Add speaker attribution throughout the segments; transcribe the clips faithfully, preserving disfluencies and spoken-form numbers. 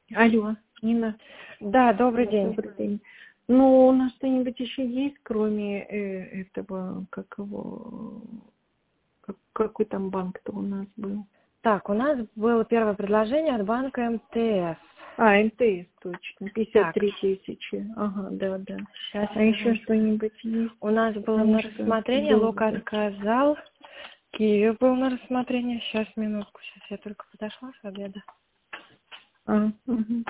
Speaker 1: Алло, Нина.
Speaker 2: Да, добрый
Speaker 1: Да,
Speaker 2: день.
Speaker 1: добрый день. Ну, у нас что-нибудь еще есть, кроме э, этого, как его, как, какой там банк-то у нас был?
Speaker 2: Так, у нас было первое предложение от банка эм тэ эс.
Speaker 1: А, эм тэ эс, точно, пятьдесят
Speaker 2: Так,
Speaker 1: три тысячи. Ага, да, да.
Speaker 2: сейчас
Speaker 1: А еще что-нибудь есть?
Speaker 2: у нас было
Speaker 1: Потому
Speaker 2: на
Speaker 1: что
Speaker 2: рассмотрение, Лок
Speaker 1: долго.
Speaker 2: отказал. Киев был на рассмотрение. Сейчас, минутку, сейчас я только подошла с обеда.
Speaker 1: А, угу.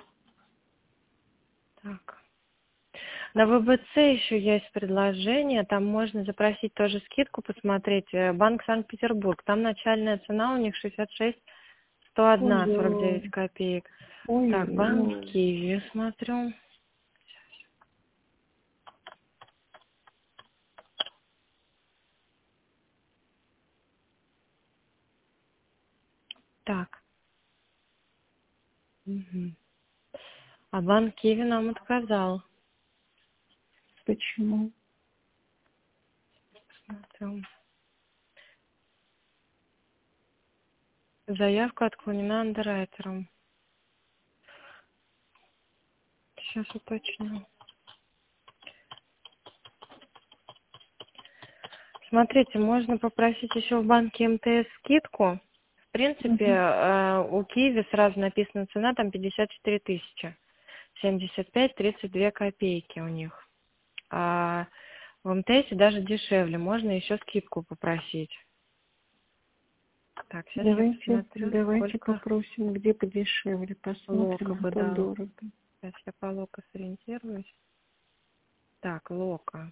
Speaker 2: Так. На вэ бэ цэ еще есть предложение, там можно запросить тоже скидку, посмотреть. э, Банк Санкт-Петербург, там начальная цена у них шестьдесят шесть сто один сорок девять
Speaker 1: Ой-ой.
Speaker 2: копеек. Так, банк
Speaker 1: Ой-ой.
Speaker 2: Киви смотрю. Так. Мгм. А банк Киви нам отказал.
Speaker 1: Почему?
Speaker 2: Смотрю. Заявка отклонена андеррайтером. Сейчас уточню. Смотрите, можно попросить еще в банке эм тэ эс скидку. В принципе,
Speaker 1: Угу.
Speaker 2: э, у Киви сразу написана цена, там пятьдесят четыре тысячи. семьдесят пять тридцать две копейки у них. А в эм тэ эс даже дешевле. Можно еще скидку попросить. Так, сейчас я
Speaker 1: Давайте,
Speaker 2: посмотрю,
Speaker 1: давайте
Speaker 2: сколько
Speaker 1: попросим, где подешевле,
Speaker 2: Лока
Speaker 1: посмотрим, а
Speaker 2: бы
Speaker 1: то
Speaker 2: дал.
Speaker 1: дорого.
Speaker 2: Сейчас я по Лока сориентируюсь. Так, Лока.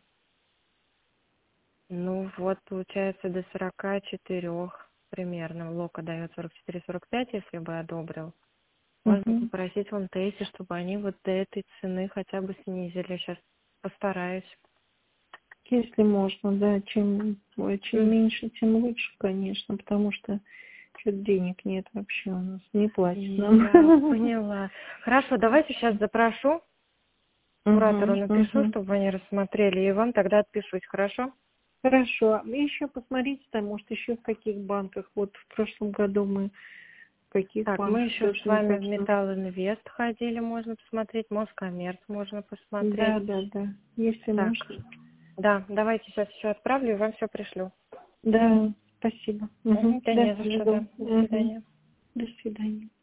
Speaker 2: Ну вот, получается, до сорока четырёх примерно. Лока дает сорок четыре сорок пять, если бы одобрил. Можно
Speaker 1: Угу.
Speaker 2: попросить в эм тэ эс, чтобы они вот до этой цены хотя бы снизили. Сейчас постараюсь.
Speaker 1: Если можно, да, чем, ой, чем
Speaker 2: М,
Speaker 1: меньше, тем лучше, конечно, потому что что-то денег нет вообще у нас, не платят
Speaker 2: Я
Speaker 1: нам.
Speaker 2: поняла. Хорошо, давайте сейчас запрошу. Куратору
Speaker 1: Угу,
Speaker 2: напишу,
Speaker 1: угу.
Speaker 2: чтобы они рассмотрели, и вам тогда отпишусь, хорошо?
Speaker 1: Хорошо. И еще посмотрите, там, может, еще в каких банках. Вот в прошлом году мы в каких
Speaker 2: Так, мы
Speaker 1: банках
Speaker 2: еще
Speaker 1: тоже
Speaker 2: с
Speaker 1: не
Speaker 2: вами
Speaker 1: так
Speaker 2: в
Speaker 1: что.
Speaker 2: Металл Инвест ходили, можно посмотреть. Москоммерц можно посмотреть.
Speaker 1: Да, да, да. Если
Speaker 2: Так,
Speaker 1: можно.
Speaker 2: да, давайте сейчас еще отправлю и вам все пришлю.
Speaker 1: Да, спасибо. Угу.
Speaker 2: Мгм, да
Speaker 1: Да,
Speaker 2: не за что,
Speaker 1: жду.
Speaker 2: да. До
Speaker 1: Угу.
Speaker 2: свидания.
Speaker 1: До свидания.